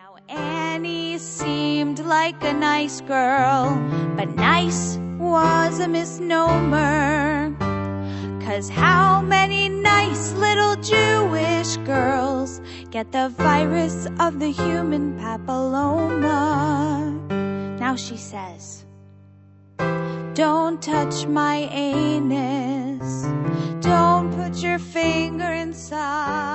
Now Annie seemed like a nice girl, but nice was a misnomer. 'Cause how many nice little Jewish girls get the virus of the human papilloma? Now she says, don't touch my anus, don't put your finger inside.